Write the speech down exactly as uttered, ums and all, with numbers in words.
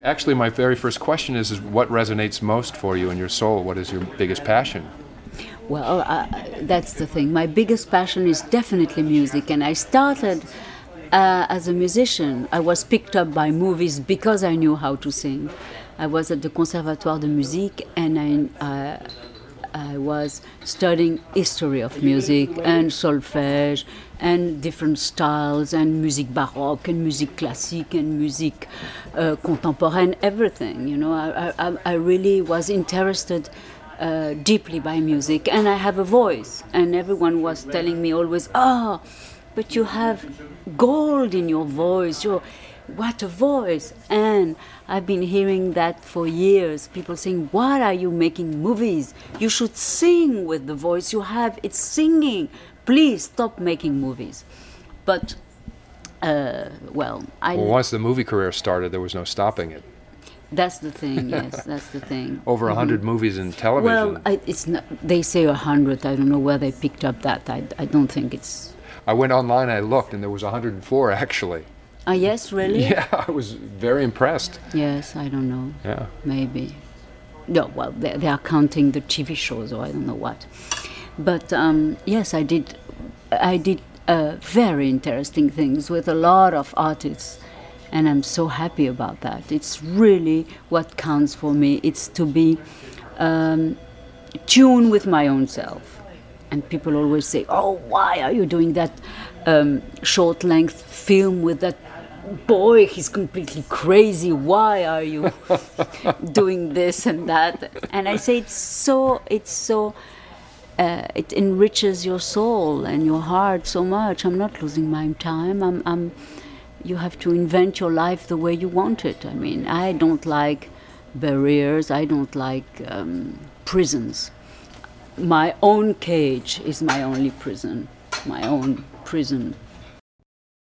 Actually, my very first question is, is what resonates most for you in your soul? What is your biggest passion? Well, uh, that's the thing. My biggest passion is definitely music, and I started uh, as a musician. I was picked up by movies because I knew how to sing. I was at the Conservatoire de Musique, and I, uh, I was studying history of music and solfège and different styles and musique baroque and musique classique and musique uh, contemporaine, everything. You know, I, I, I really was interested uh, deeply by music, and I have a voice. And everyone was telling me always, "Oh, but you have gold in your voice. You're what a voice!" And I've been hearing that for years. People saying, "What are you making movies? You should sing with the voice you have. It's singing. Please stop making movies." But, uh, well, I... Well, once the movie career started, there was no stopping it. That's the thing, yes, that's the thing. Over a Mm-hmm. hundred movies in television. Well, I, it's not, they say a hundred. I don't know where they picked up that. I, I don't think it's... I went online, I looked, and there was one hundred four actually. Ah, yes, really? Yeah, I was very impressed. Yes, I don't know. Yeah. Maybe. No, well, they, they are counting the T V shows or I don't know what. But um, yes, I did. I did uh, very interesting things with a lot of artists, and I'm so happy about that. It's really what counts for me. It's to be um, tuned with my own self. And people always say, "Oh, why are you doing that um, short-length film with that boy? He's completely crazy. Why are you doing this and that?" And I say, it's so, it's so, uh, it enriches your soul and your heart so much. I'm not losing my time. I'm, I'm, you have to invent your life the way you want it. I mean, I don't like barriers. I don't like um, prisons. My own cage is my only prison, my own prison.